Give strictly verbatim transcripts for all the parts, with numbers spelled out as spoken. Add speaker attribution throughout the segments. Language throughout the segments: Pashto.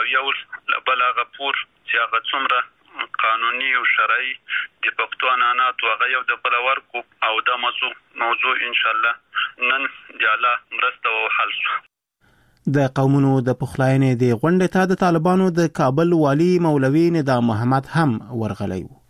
Speaker 1: او یو بل غفور چې هغه څومره قانوني او شرعي د پښتو عنعنات هغه یو د بل ورکو او دا موضوع موضوع ان شاء الله نن د الله مرسته او حل شو.
Speaker 2: د قومونو د پخلاینې د غونډې ته د طالبانو د کابل والی مولوي نظام محمد هم ورغلی و.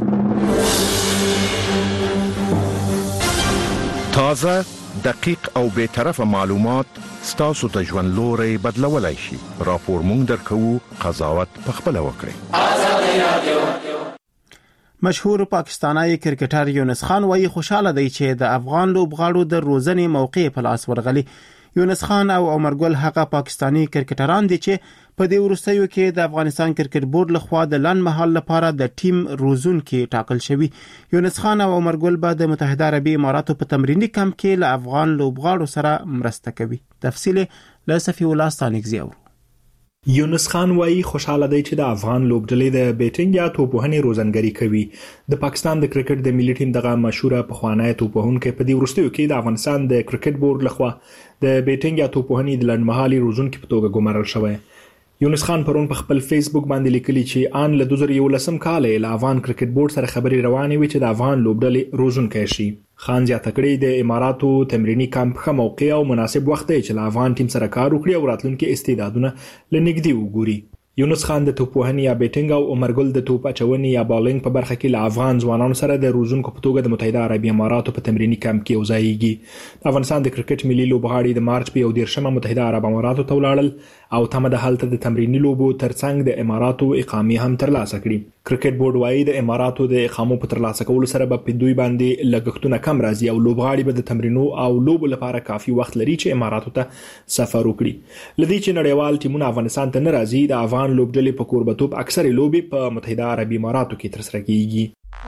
Speaker 3: تازه، دقیق او بے طرفه معلومات ستاسو ته ژوند لوري بدلولای شي. راپور مونږ درکو، قضاوت پخپله وکړئ.
Speaker 2: مشهور پاکستانی کرکټر یونس خان وایي خوشاله دی چې د افغان لوبغاړو د روزنې موقع په لاس ورغلی. یونس خان او عمر ګل هغه پاکستانی کرکټران دي چې په دې وروستیو کې د افغانستان کرکټ بورډ لخوا د لنډ مهال لپاره د ټیم روزونکي ټاکل شوی. یونس خان او عمر ګل به د متحده عربي اماراتو په تمرینی کمپ کې له افغان لوبغاړو سره مرسته کوي. تفصیل له صفی الله ستانکزی اورو.
Speaker 4: یونس خان وایي خوشاله دی چې د افغان لوبډلې د بیټینګ یا توپوهنې روزنګري کوي. د پاکستان د کرکټ د ملي ټیم دغه مشهوره پخوانی توپوهونکی په دې وروستیو کې د افغانستان د کرکټ بورډ لخوا د بیټینګ یا توپوهنې د لنډمهالي روزونکي په توګه ګمارل شوی. یونس خان پرون په خپل فیسبوک باندې لیکلی چې آن له دوه زره یولسم کال له افغان کرکټ بورډ سره خبرې روانې وي چې د افغان لوبډلې روزونکی شي. خان زیاته کړی د اماراتو تمرینی کمپ ښه موقع او مناسب وخت دی چې له افغان ټیم سره کار وکړي او راتلونکي استعدادونه لنګدي وګوري. یونس خان د توپوهنې یا بیټینګ او عمر ګل د توپ اچونې یا بالینګ په برخه کې له افغان ځوانانو سره د روزونکو په توګه د متحده عربي اماراتو په تمرینی کمپ کې وځایږي. د افغانستان د کرکټ ملي لوبغاړي د مارچ په یو دیرشمه متحده عرب اماراتو ته ولاړل او تمه د هلته د تمرینی لوبو ترڅنګ د اماراتو اقامه هم ترلاسه کړي. کرکټ بورډ وايي د اماراتو د اقامو په ترلاسه کولو سره به په دوی باندې لګښتونه کم راځي او لوبغاړي به د تمرینو او لوبو لپاره کافي وخت لري چې اماراتو ته سفر وکړي. لدې چې نړیوال ټیمونه افغانستان ته نه راځي، د افغان لوبډلې په کوربتوب اکثره لوبي په متحده عربي اماراتو کې ترسره کیږي.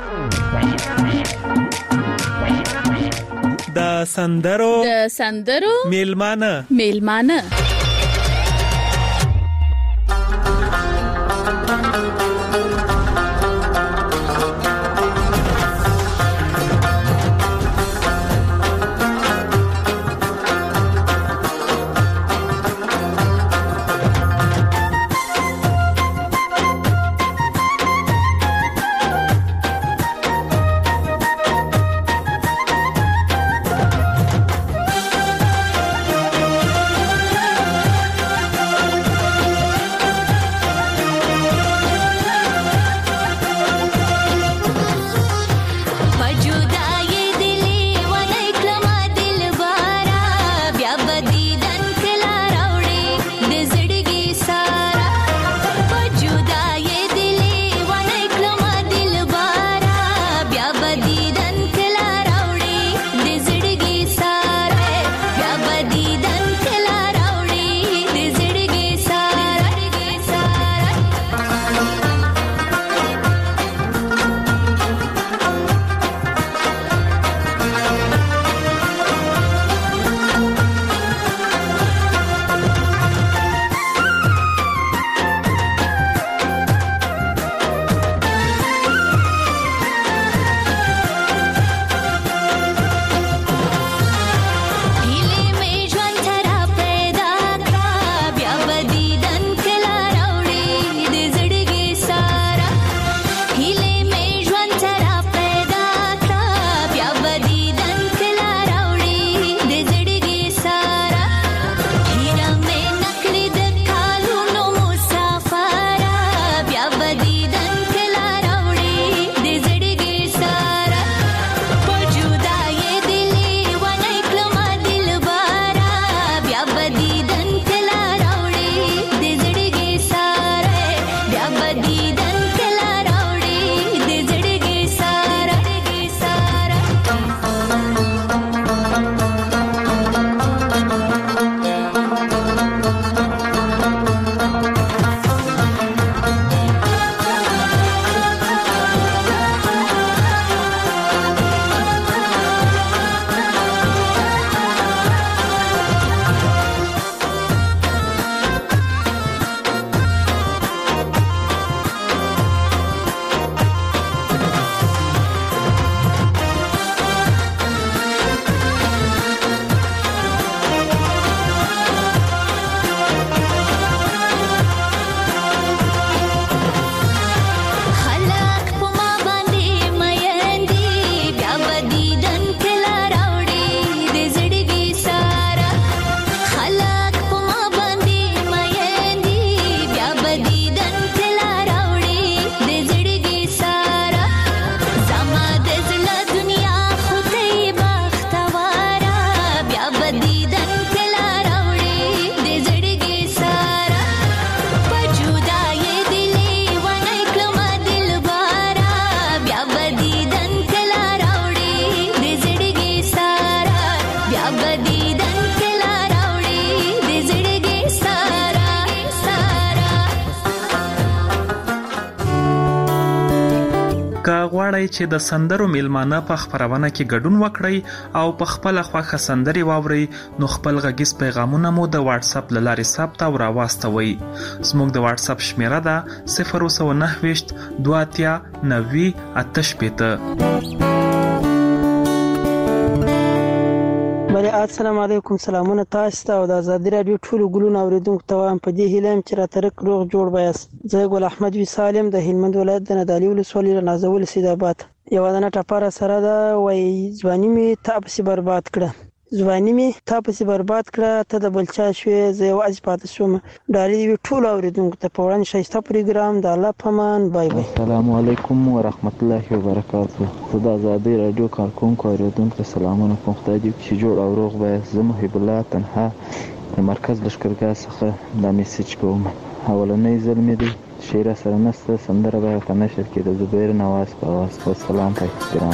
Speaker 5: د سندرو
Speaker 6: د سندرو
Speaker 5: میلمانه
Speaker 6: میلمانه
Speaker 5: که غواړئ چې د سندرو میلمانه په خپرونه کې ګډون وکړئ او په خپل خوښه سندري واورئ نو خپل غږیز پیغامونه مو د واتس اپ له لارې ثبت او راواستوئ. زموږ د واتس اپ شمیره ده صفر نهه دوه اتیا نوي اته شپېته.
Speaker 6: بله السلام علیکم، سلامونه تاسو ته او د آزادي رادیو ټولو ګلونو اوریدونکو ته وایم په دې هیله یم چې راته روغ جوړ بایاست. زه ګل احمد وصال یم د هلمند ولایت د نادعلي ولسوالۍ له نازول سیدآباد. یوه دانه ټپه راسره ده، وایي ځواني مې تا پسې برباد کړه، ځواني مې تا پسې برباد کړه، ته د بل چا شوې زه یوازې پاتې شوم. ډالۍ دې وي ټولو اوریدونکو ته په وړاندې ښایسته پروګرام د الله په امان. بای بای.
Speaker 7: السلام علیکم ورحمت الله وبرکاته. زه د آزادۍ رادیو کارکونکو اوریدونکو ته سلامونه کوم. خدای دې وکړي چې جوړ او روغ بایاست. زه محب الله تنها د مرکز لښکرګاه څخه دا میسج کوم. اولنی ځل مې دی شعر سره نسته، سندره به په نشر کې د زبیر نواز په اواز. والسلام په احترام.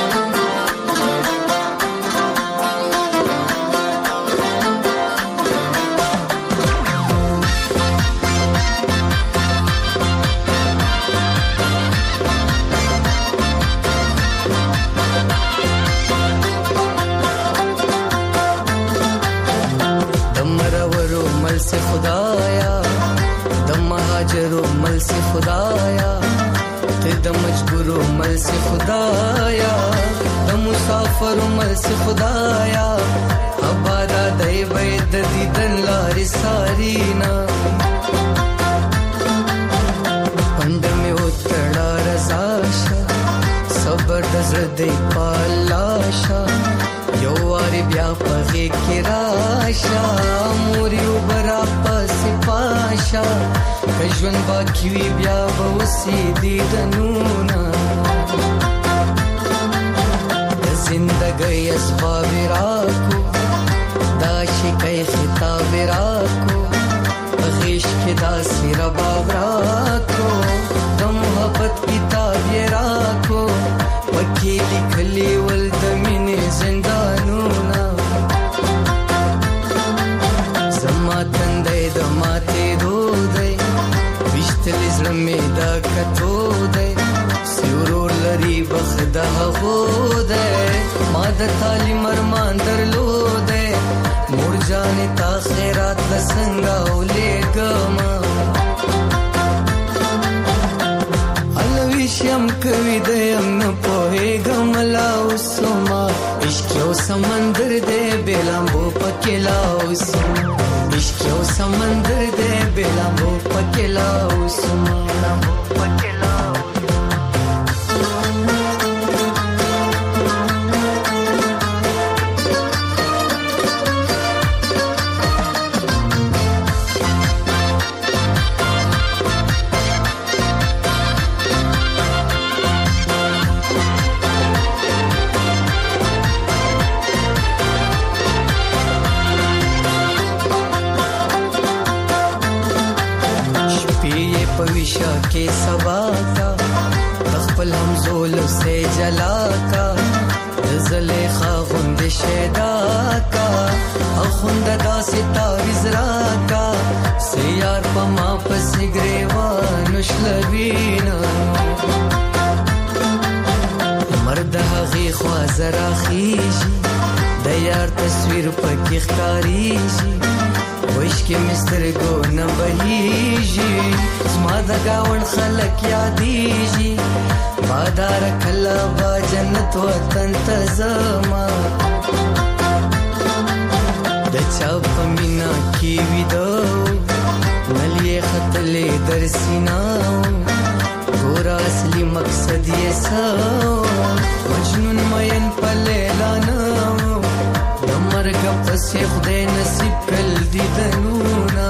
Speaker 8: خدایا د مسافر مل سے خدایا ابادا دای وې د دیدن لارې سارینا پند مې وتړه رضاشا صبر د زړه پالاشا یو واری بیا پغې کې راشا موريو برا پس پاشا کژون باقی وی بیا وسی دیدنونا زندگی اسباب راکو دا شکای خطاب راکو غیش کې دا سیر باب راکو د محبت کتاب راکو پکې لیکلي ول د مینې زندانونه زما تندې د ماته دودې وشتل زړه مې دا کتو دې سیورور لري بخدا غوده ما د تعلیم ارمان درلوده مور جان تا خیرات لسنګا ولېګما الویشم کوي د ام په ګملا وسما عشق یو سمندر دې بلامبو پکلا وسما عشق یو سمندر دې بلامبو پکلا وسما پکلا पविशा के सबा का तखपल हम जोल से जला का ज़लेखा गुंद शेदा का अखुंद दा सिता विजरा का सियार पमा पसिग्रेवा नुशलवीना मर्द हगी ख्वाजरा खीजी दयार तस्वीर पकी खतारीजी وش کې مستر کو نه بهيږي زما د گاون خلک یادېږي بادار کلا با جنت وطن ته زما د چا په مینا کې ویدو نلې خطلې درسینا ګور اصلي مقصد یې سو مجنون مین په لیلا نه مرګ پسې خدای نصیب کړ دیدنونا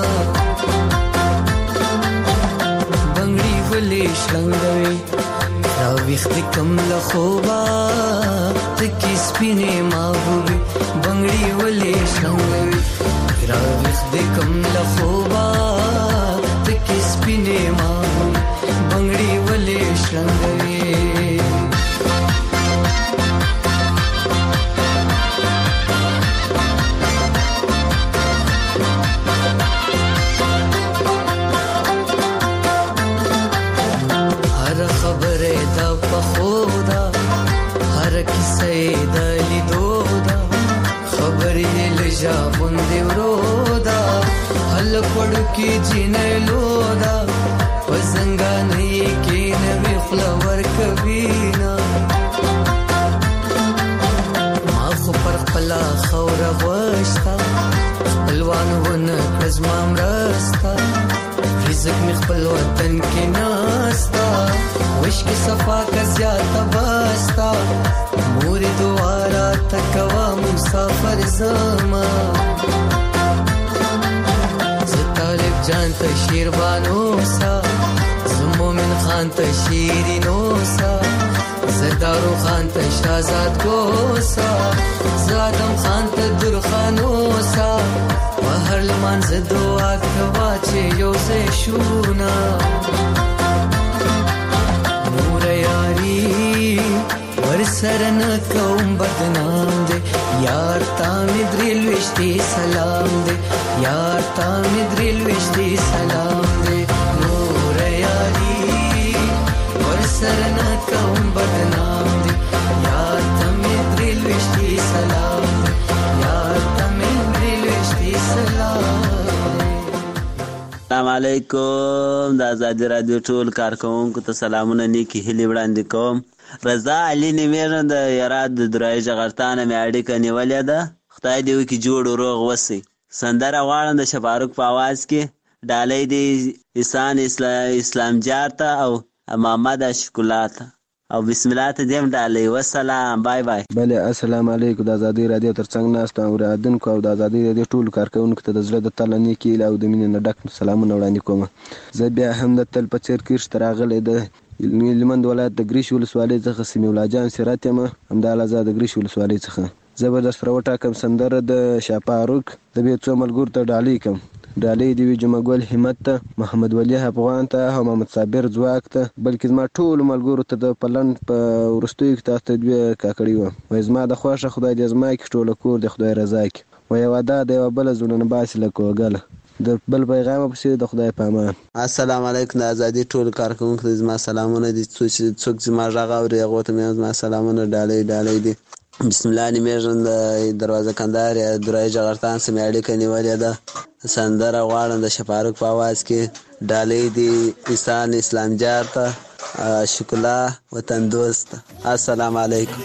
Speaker 8: بنگړي ولې شلنګوي دا وخت کم له خوبا تکي سپینې ماوي بنگړي ولې شلنګوي دا وخت کم له خوبا تکي سپینې ماوي بنگړي ولې شلنګوي خپل وطن کې ناستا وش کې صفا کا زیاته باستا مور دوارا تکوا مسافر زما ز طالب جان ته شیربانو سا ز مومن خان ته شیرینو سا زدارو خان ته شاهزاد ګوسا زادم خان ته درخانو سا وهر لمن ز دعا کوا چې یو څه شونا نور یاري ورسرن کوم بدنام دے یار تا می دریل وشتی سلام دے یار تا می دریل وشتی سلام دے نور یاري ورسرن کوم بدنام دے یار تا می دریل وشتی سلام دے یار تا می دریل وشتی سلام دے.
Speaker 9: السلام علیکم د آزادی رادیو ټول کارکونکو ته سلامونه نیکی هیلې وړاندې کوم. رضا علي نیمېرن د یراد د درای جغرتانه مې اړیکه نیولې ده. خدای دې وکړي جوړ روغ وسي. سندره غواړم د شفاروق په آواز کې ډالۍ دې احسان اسلام جار ته او محمد اشکلا ته او بسم الله ته دیم ډالۍ. وسلام بای بای.
Speaker 10: بله السلام علیکم. د آزادی رادیو ترڅنګ ناست اورېدونکو او د آزادی رادیو ټولو کارکوونکو ته د زړه د تله نیکې هیلې او د مینې نه ډک سلامونه وړاندې کوم. زه بیا هم د تل په څېر کیرش ته راغلی د هلمند ولایت د ګریش ولسوالۍ څخه سمیع الله جان سیرت یم. همداله زه د ګریش ولسوالۍ څخه زه به درسره وټاکم سندره د شاپاروک د بې څو ملګرو ته ډالۍ کړم. ډالۍ دې وي جمعه ګل همت ته، محمد ولی افغان ته او محمد صابر ځواک ته، بلکې زما ټولو ملګرو ته د پلن په وروستیو کې تاسو ته دوې کاکړي وم. وایي زما د خوښه خدای دې زما کې ټوله کور د خدای رضا کې. وایي واده د یوه بله زړونه باسي لکه وګله د بل پیغام پسې د خدای په امان.
Speaker 9: السلام علیکم. د آزادي ټول کارکوونکو ته زما سلامونه دي. څوک زما غږ اوري هغو ته مې زما سلامونه ډالۍ ډالۍ دي. بسم الله نیمېږم د دروازه کندهار یا درای جغرتان سمې اړیکه نیولې ده. سندره غواړم د شفاروق په آواز کې ډالۍ دي احسان اسلام جار ته، شکلا وطن دوست. السلام علیکم.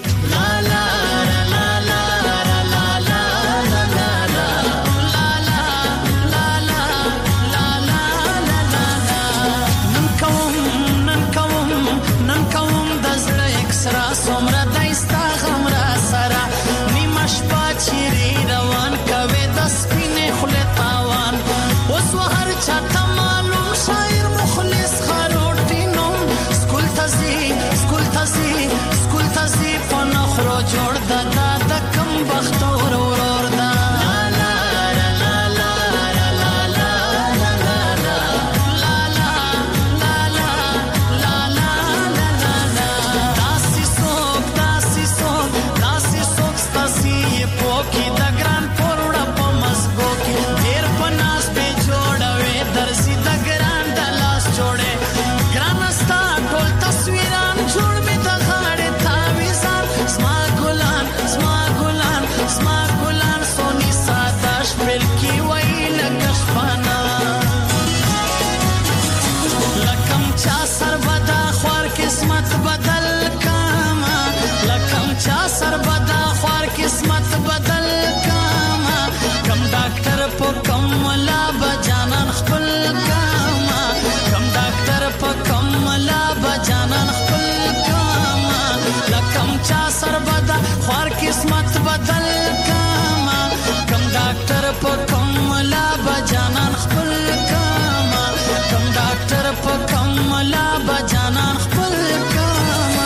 Speaker 11: قسمت بدل کاما کم ډاکټر په کوم لا بجانان خپل کاما کم ډاکټر په کوم لا بجانان خپل کاما.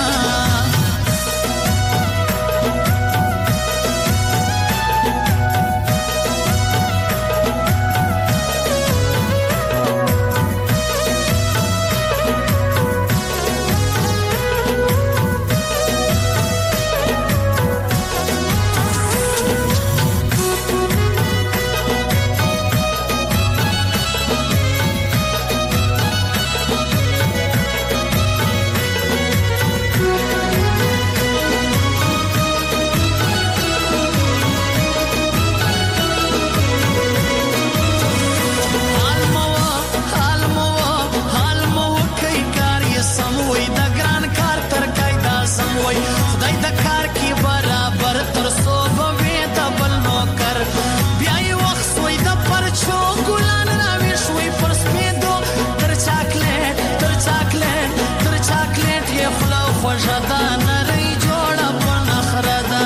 Speaker 11: وژدا نری جوړه په نخره ده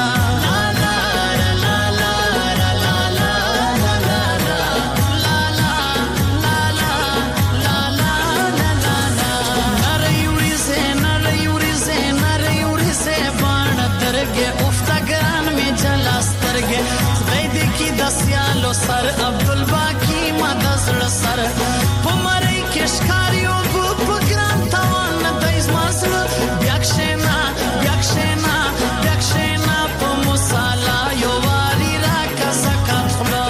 Speaker 11: سیالو سر عبدالباقی مدزر سر پمری کشکاریو گو پگران توان دیز مازل بیاکشینا بیاکشینا بیاکشینا پا مسالا یو واری را کسکت خلا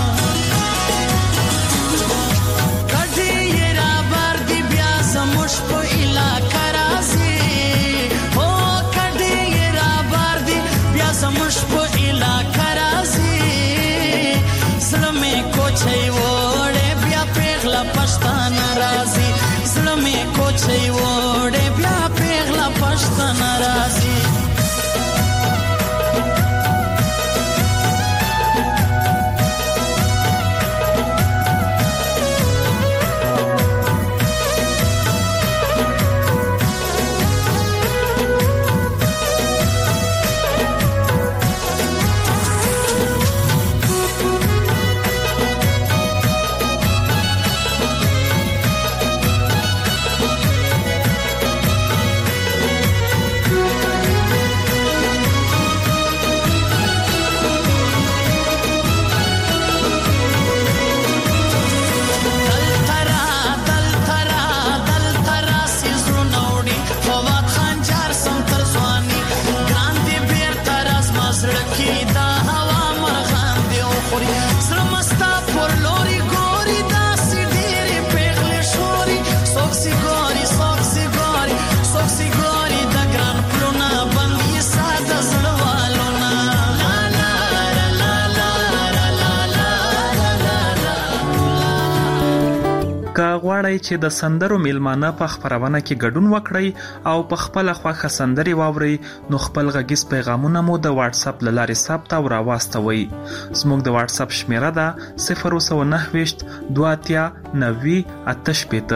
Speaker 11: کدی یه را باردی بیازموش پا علاقه رازی او کدی یه را باردی بیازموش پا علاقه رازی زلمی کوچی وړې بیا پیغله پښتون راځي زلمی کوچی وړې بیا پیغله پښتون راځي
Speaker 5: غواړئ چې د سندرو میلمانه په خبرونه کې ګډون وکړئ او په خپل خوښه سندري واورئ نو خپل غږیز پیغامونه مو د واتس اپ لارې ثبت او راواستوئ. زموږ د واتس اپ شمیره ده صفر نه نه دوه اتیا نوي اته شپېته.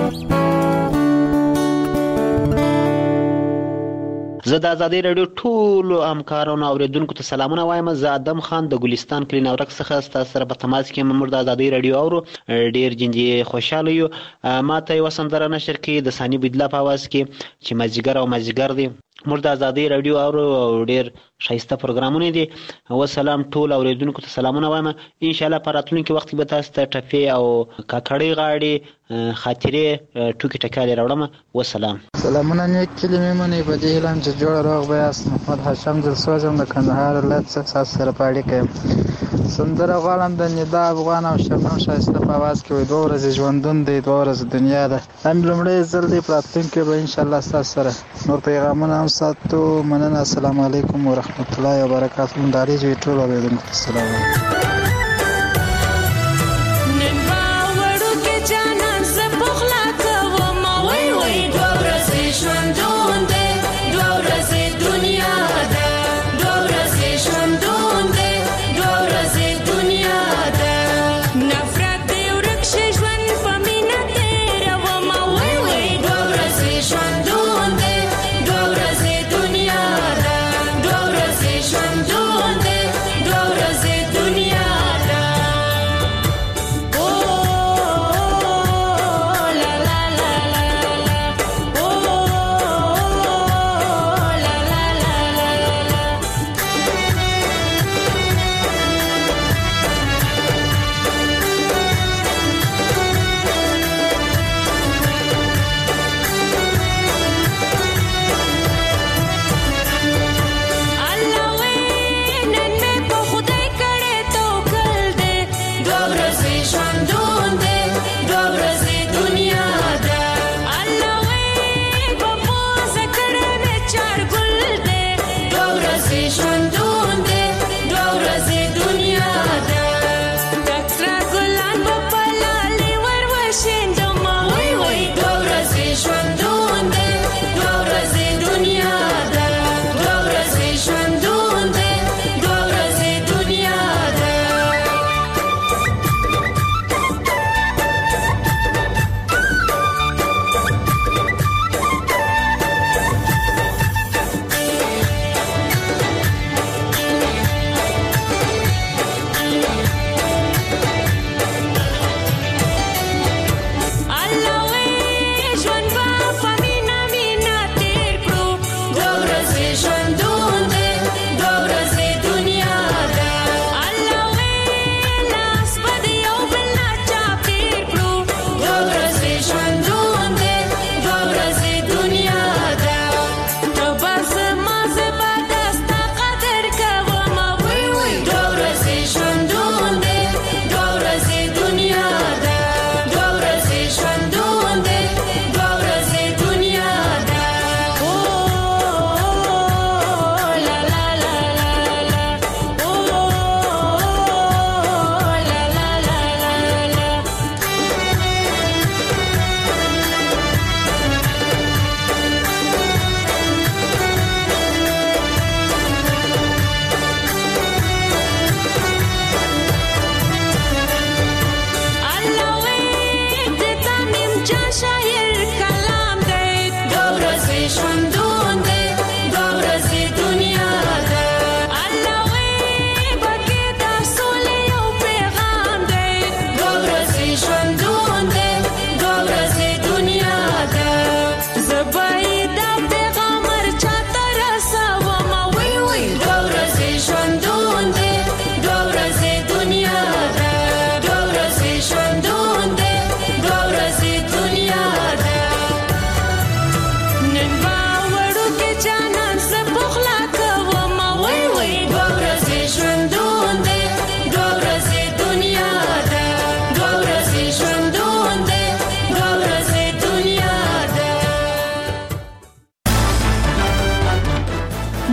Speaker 12: زه د ازادي رادیو ټول همکارانو اوریدونکو ته سلامونه وایم. زه ادم خان د ګلستان کلی نورک څخه ستاسو سره په تماس کې ممر د ازادي رادیو اورو. ډیر جنجي خوشاله یو. ماته یو سندره نشر کې د ثاني بدلا په आवाज کې چې مازیګر او مازیګر دی مر د ازادي رادیو اورو ډیر شایسته پروګرامونه دي. و سلام ټول اوریدونکو ته سلامونه وایم. ان شاء الله په راتلونکي وخت به تاسو ته ټپې او کاکړې غاړي خاطرې ټوکی ټکالې راوړم. و سلام.
Speaker 13: سلامونه نیک کلمې منې په دې اعلان چې جوړ راغ بیاس محمد هاشم دلسوزم د کندهار ولایت څخه تاسو سره پاړې کوم. سندره غواړم د ندا افغان او شرنم شایسته په आवाज کې وي. دوه ورځې ژوندون دی دوه ورځې دنیا ده. هم لمړی ځل دی راتلونکي به ان شاء الله تاسو سره نور پیغامونه هم ساتو. مننه. السلام علیکم ورحمت الله وبرکاته. منداري جوړ ټول اوریدونکو ته سلام.
Speaker 14: Dunia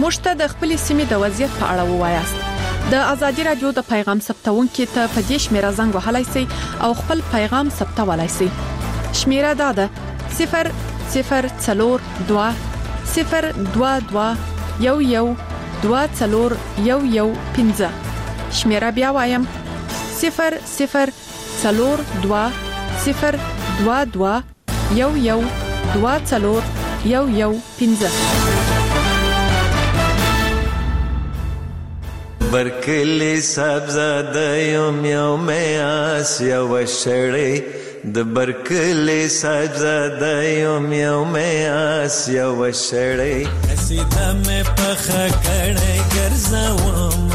Speaker 14: موږ ته د خپل سیمې د وضعیت په اړه ووایاست. د ازادي رادیو د پیغام ثبتونکو ته په دې شمیره زنګ وهلای شئ او خپل پیغام ثبتولای شئ. شمیره دا ده صفر صفر څلور دوه صفر دوه دوه یو یو دوه څلور یو یو پنځه. شمیره بیا وایم صفر صفر څلور دوه صفر دوه دوه یو یو دوه څلور یو یو پنځه.
Speaker 15: برکلی سبزاده یم یوم آسیا و شړی د برکلی سبزاده یم یوم آسیا و شړی قصیده مې پخه کړی ګرځوم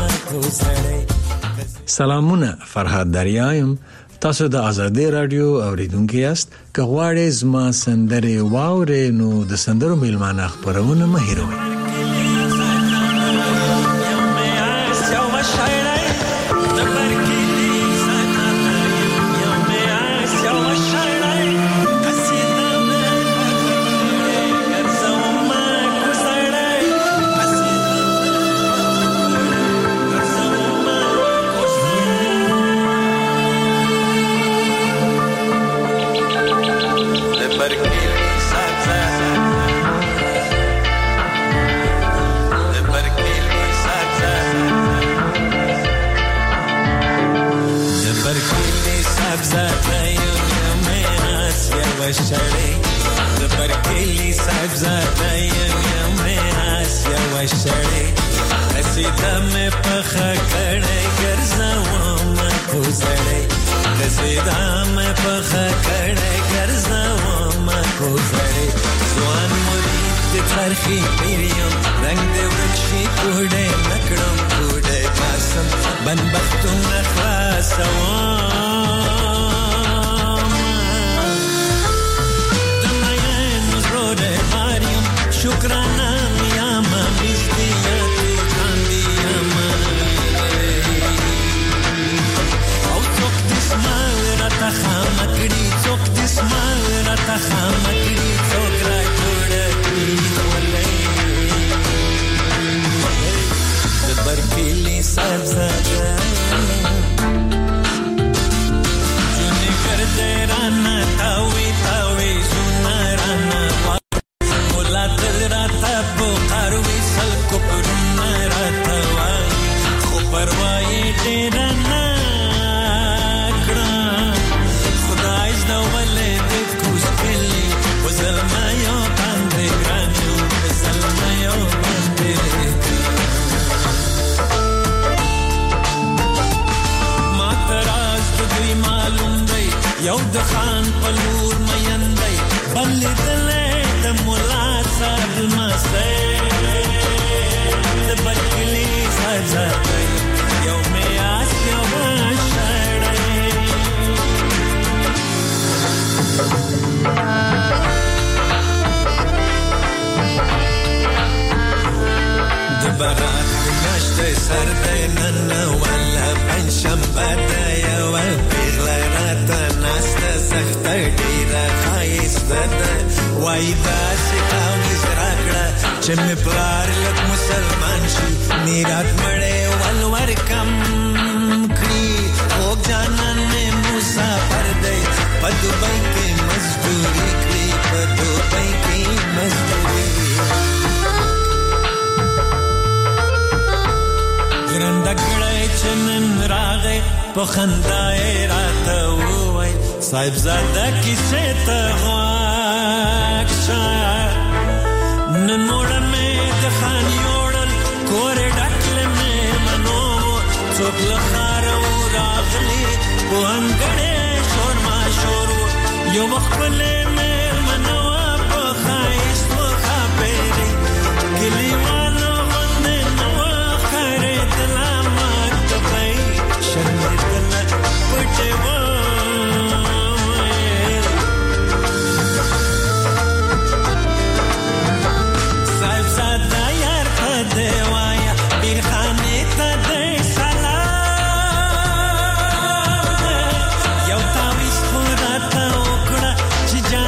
Speaker 15: کوسړی.
Speaker 16: سلامونه، فرهاد دریایم. تاسو د ازادي رادیو اوریدونکو یاست. که غواړئ زما سندرې واورئ نو د سندرو میلمانه خبرونه مه هېروئ.
Speaker 15: Jana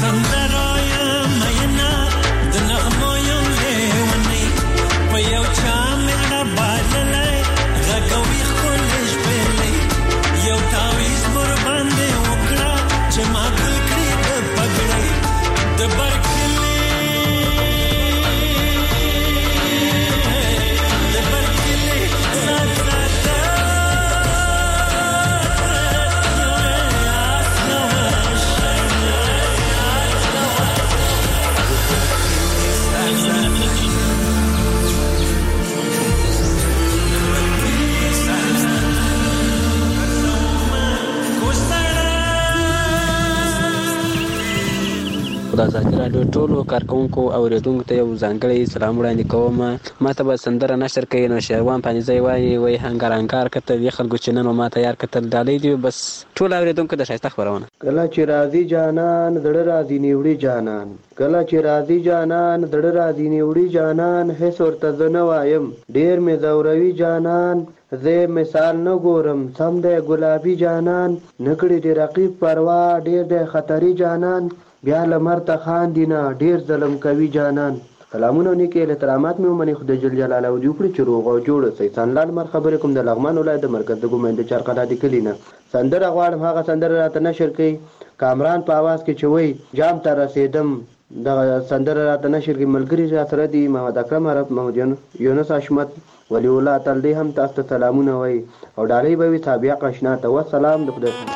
Speaker 17: د ازادي راډیو ټولو کارکونکو او اوریدونکو ته یو ځانګړی سلام وړاندې کوم. ما ته به سندره نشر کوي نو شهروان پانیزی وایي وایي هنګار هنګار کتل یې خلکو چې نن ما ته یار کتل ډالۍ دی. بس ټول اوریدونکو د ښایسته خپرونه.
Speaker 18: کله چې راځي جانان زړه راځي نیوړي جانان، کله چې راځي جانان زړه راځي نیوړي جانان، هیڅ ورته زه نه وایم ډېر مې ځوروي جانان، زه مثال نه ګورم سم دی ګلابي جانان، نکړي دې رقیب پروا ډېر دی خطري جانان، بیا لمر ته خاندي نه ډېر ظلم کوي جانان. سلامونه نیکې احترامات مې ومني خدای جل جلاله دې وکړي چې روغ او جوړ اوسئ. سانلال مر خبرې کوم د لغمان ولایت د مرکز د ګومېند چارقلا د کلي نه. سندره غواړم هغه سندره راته نشر کړي کامران په اواز کې چې وایي جام ته رسېدم. دغه سندره راته نشر کړي ملګري را سره دي محمد اکرم عرب، محمد یونس حشمت، ولی الله تل دې هم تاسو ته سلامونه وایي او ډالۍ به وي تابعه قشنا ته. والسلام د خدای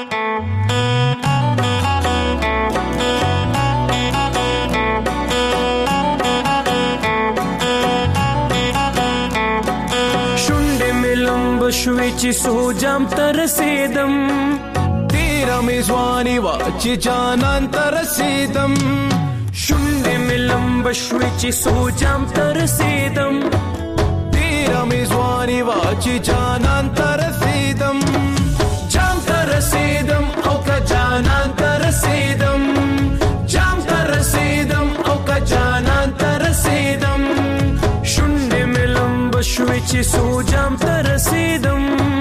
Speaker 19: شوی چې سوجام تر رسیدم، تیرا میزوانی وا چې جانان تر رسیدم، شونډې ملم بشوی چې سوجام تر رسیدم، تیرا میزوانی وا چې جانان تر رسیدم، جام تر رسیدم او که جانان تر رسیدم، جام تر رسیدم او که جانان تر رسیدم، شونډې ملم بشوی چې سوجام تر رسیدم.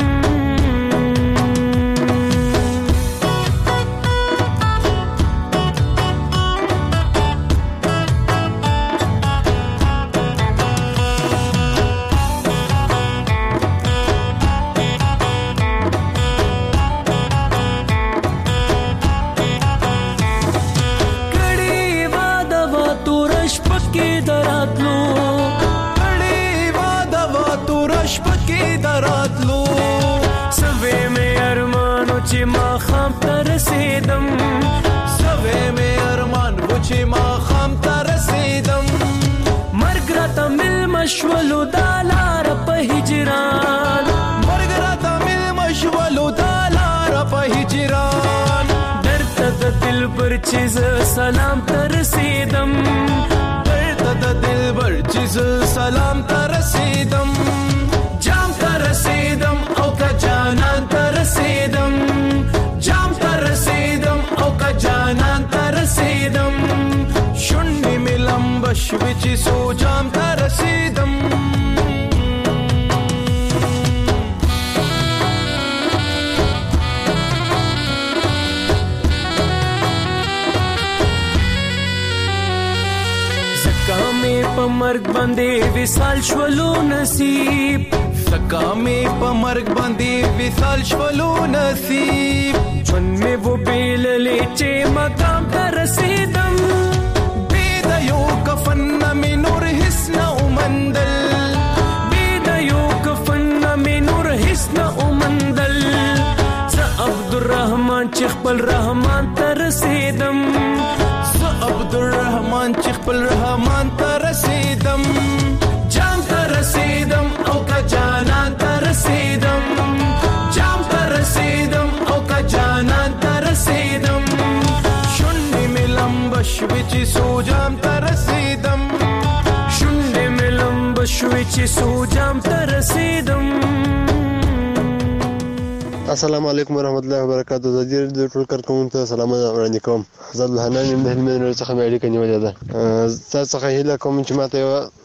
Speaker 19: مشولو دالار په هجران، مرګ راته مل مشولو دالار په هجران، درته د دلبر چې زه سلام ته رسیدم، درته د دلبر چې زه سلام ته رسیدم، جام ته رسیدم او که جانان ته رسیدم، جام ته رسیدم او که جانان ته رسیدم، شونډې مې لمبه شوې چې سو جام ته رسیدم. زکا مې په مرګ باندې وصال شولو نصیب، زکا مې په مرګ باندې وصال شولو نصیب، ژوند مې و بیللې چې مقام ته رسیدم، بې د یو کفن نه مې نور هیڅ نه ومندل، بې د یو کفن نه مې نور هیڅ نه ومندل، زه عبدالرحمن چې خپل رحمان ته رسیدم، زه عبدالرحمن چې خپل رحمان ته رسیدم، جام ته رسیدم او که جانان ته رسیدم، جام ته رسیدم او که جانان ته رسیدم، شونډې مې لمبه شوې چې سو جام ته رسیدم، شونډې مې لمبه شوې چې سو جام ته رسیدم.
Speaker 20: السلام علیکم ورحمت الله وبرکاته. د دې د ټول کارکونکو ته سلامونه وړاندې کوم. زه الحنان یم د هلمند څخه مې اړیکه نیولې ده. تاسو څخه هیله کوم چې ماته یو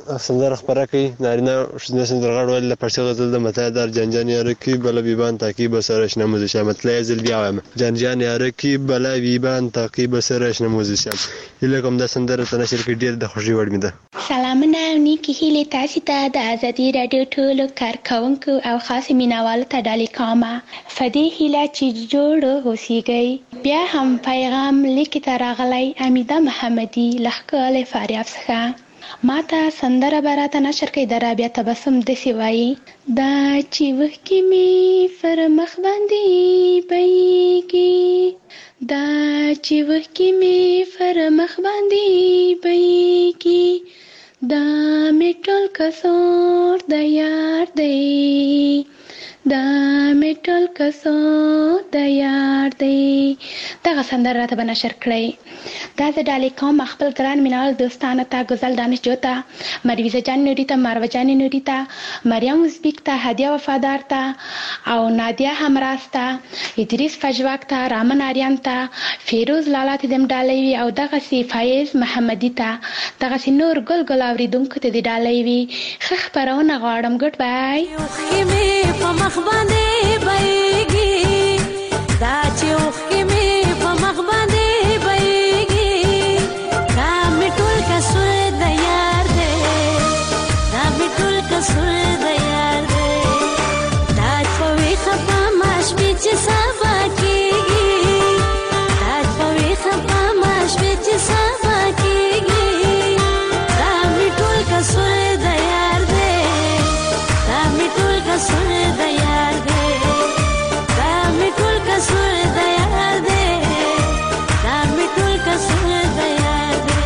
Speaker 20: سندره خبره کوي نارینه ښځینه سندرغاړو ویل د پړسي غزل د متا در جنجان یاره کی بل بیبان تاکي بسره شنه موزیشا مطلب زل بیا وایم جنجان یاره کی بل بیبان تاکي بسره شنه موزیشا الکم د سندره تنشر کې ډیر د خوشي وړ مې ده.
Speaker 21: سلامونه نیکی هیله تاسو ته د ازادي رادیو ټولو کارکونکو او خاص مینوالو ته ډالې کوم. فدی هیله چې جوړ اوسېږئ. بیا هم پیغام لیک ته راغلی امیده محمدي لهکل فاریاب څخه. ماته سندره براته نشر کوي د رابعه تبسم دسی وایي دا چې وښکې مې پر مخ باندې بهیږي دا چې وښکې مې پر مخ باندې بهیږي دا مې ټول کسور د یار دی دا مې ټول کسور د یار دی. دغه سندره راته به نشر کړئ. دا زه ډالې کوم خپل ګران مینوال دوستانو ته ګزل دانش جوته مرویزه جان نوري ته مروه جان نوري ته مریم ازبیک ته هدیه وفادار ته او نادیه همراز ته ادریس فجواک ته رامن آریان ته فیروز لالا ته دم ډالې وي او دغسې فایز محمدي ته دغسې نور ګل ګل اورېدونکو ته دې ډالې وي. ښه خپرونه غواړم. ګډ بای.
Speaker 22: په مخ باندې بهیږي دا چې اوښکې مې په مخ باندې بهیږي دا مې ټول کسور د یار دی دا مې ټول کسور د یار دی دا په ویښه په ماش مې چې سبا کېږي دا په ویښه په ماش مې چې سبا کېږي دا مې ټول کسور د یار دی دا مې ټول کسور د یار دی دا مې ټول کسور د یار دی دا مې ټول کسور د یار دی.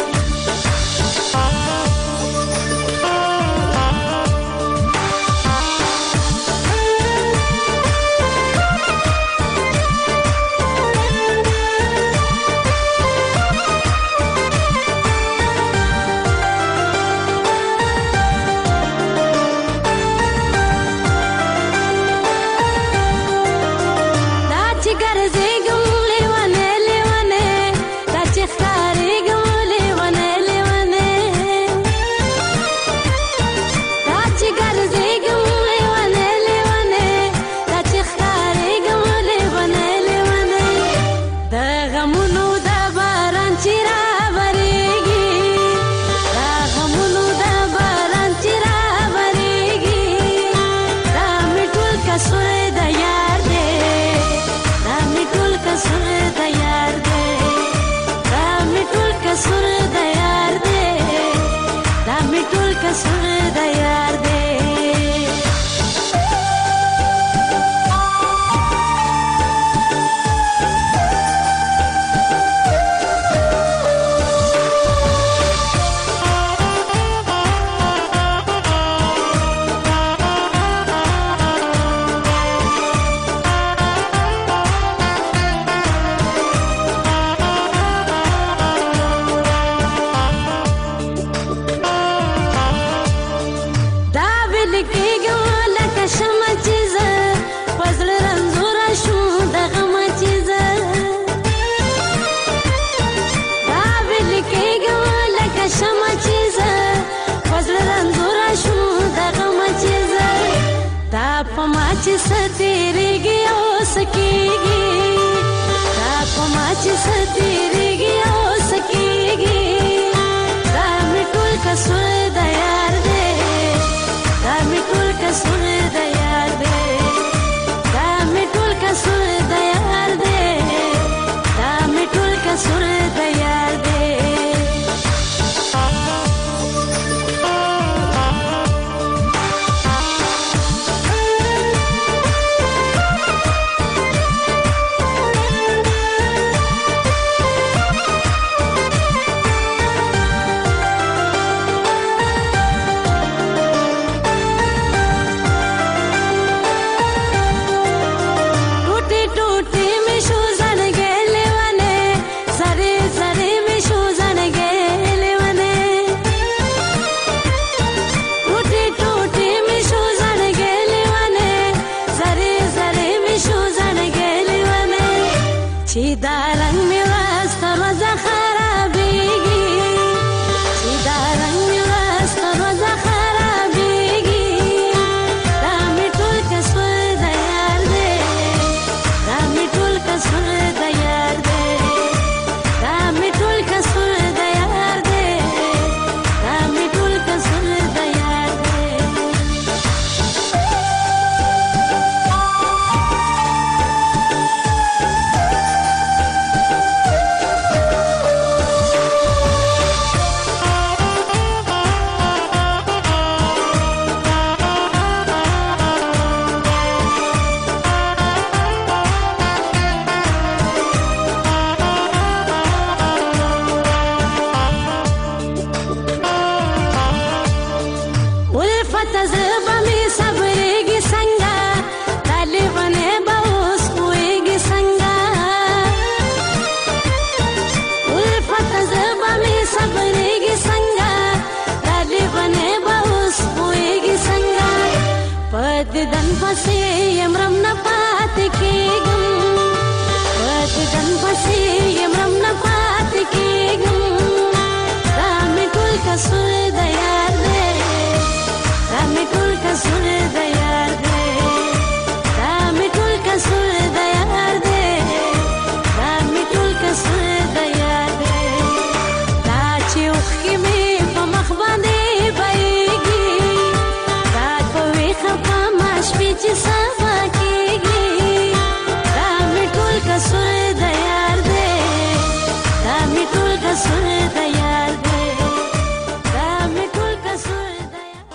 Speaker 22: چې ستېرېږي او سکېږي دا په ما چې ستېرېږي او سکېږي دا مې ټول کسور د یار دی دا مې ټول کسور د یار دی دا مې ټول کسور د یار دی دا مې ټول کسور د یار دی.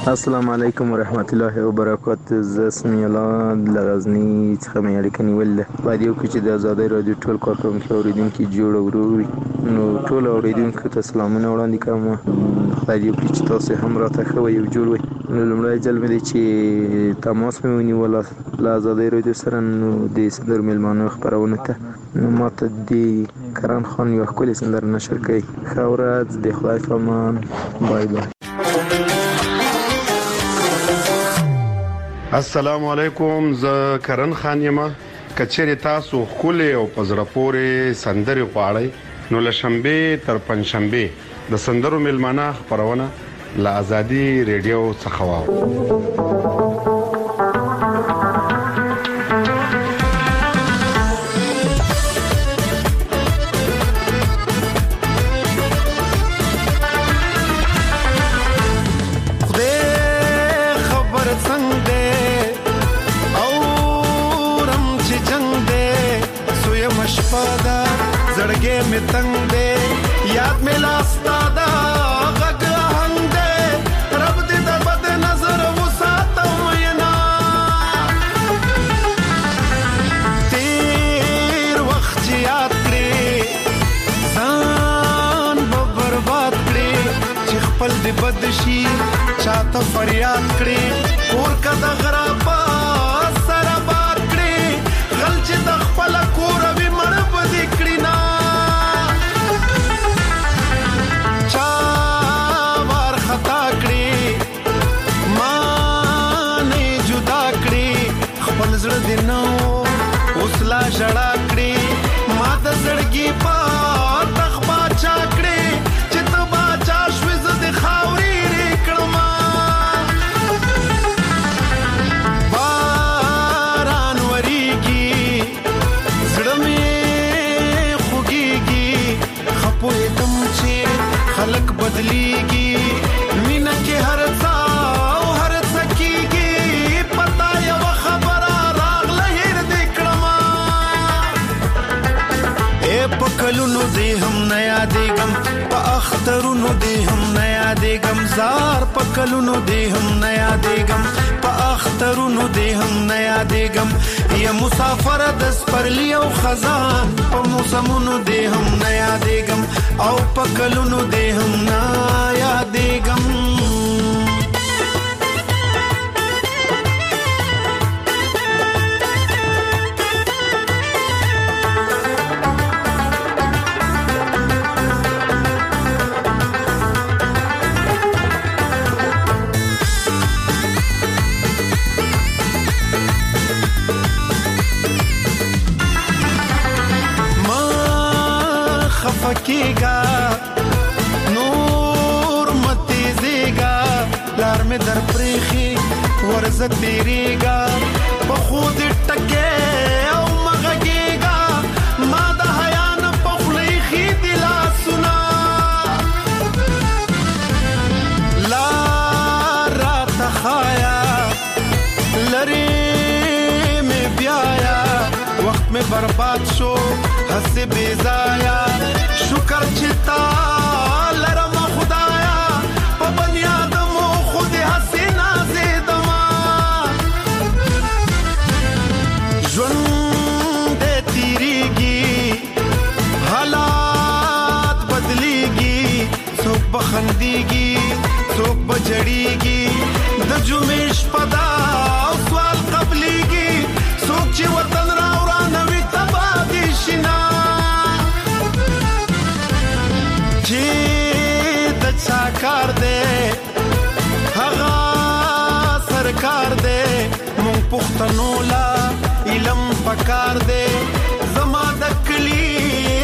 Speaker 1: السلام علیکم ورحمت الله وبرکاته. زه سمیع الله له غزني څخه مې اړیکه نیولې ده. رادیو کې چې د ازادۍ رادیو ټول کارکوونکي اورېدونکي جوړ ورور نو ټول اورېدونکو ته سلامونه وړاندې کوم. رادیو کې چې تاسو هم راته ښه وایي او جوړ وایي. نو لومړی ځل مې دی چې تماس مې ونیول له ازادۍ رادیو سره نو د سندرو میلمانو خپرونو ته. نو ماته د کرن خان یو ښکلې سندره نشر کوي. ښه ورځ، د خدای په امان. بای بای.
Speaker 3: السلام علیکم، زه کرن خان یم. کچېره تاسو خولې او پزړه پورې سندري غواړئ نو له شنبه تر پنځشنبه د سندرو میلمانه خبرونه له ازادي ریډیو څخه واو.
Speaker 23: زړګې مې تنگ دے یاد مې لاستا دا غږ هنګ دے رب دې د بد نظر وساتم ینا تیر وخت یاد کړې ځان به برباد کړې چې خپل دې بد شي چاته فریاد کړې کور کا د غرابا سره بار کړې غل چې د خپل کور وی مړ بدې کړې نا زړه دې نو اوس لا ژړا کړې ما د زړګي په تخ باچا کړې چې ته باچا شوې زه د خاورې رې کړم باران وریږي زړه مې خوږېږي خپوېدم چې خلک بدلېږي مینه کې هر څه او هر څه کېږي پتا یوه خبره پکلونو دې هم نه یادېږم په اخترونو دې هم نه یادېږم زار پکلونو دې هم نه یادېږم په اخترونو دې هم نه یادېږم یا مسافر د سپرلی او خزان په موسمونو دې هم نه یادېږم او پکلونو دې هم نه یادېږم. فکیگا نور متیزیگا لار میں در پریخی ورزت تیریگا بخود ٹکے او مغگیگا مادا حیان پخلیخی دلا سنا لار تخایا لری میں بیایا وقت میں برباد شو حس بیزایا شکر چتا لرم خدایا په بنی آدم خود حسینا زیدما ژوند تیریږي حالات بدلیږي څوک بخنديږي څوک بجړیږي د جمعش پدا او سوال قبليږي څوک چې وطن را ورانوي تبادي شنا کار دے هغه سرکار دے مونږ پښتنو لا علم پکار دے زما د کلی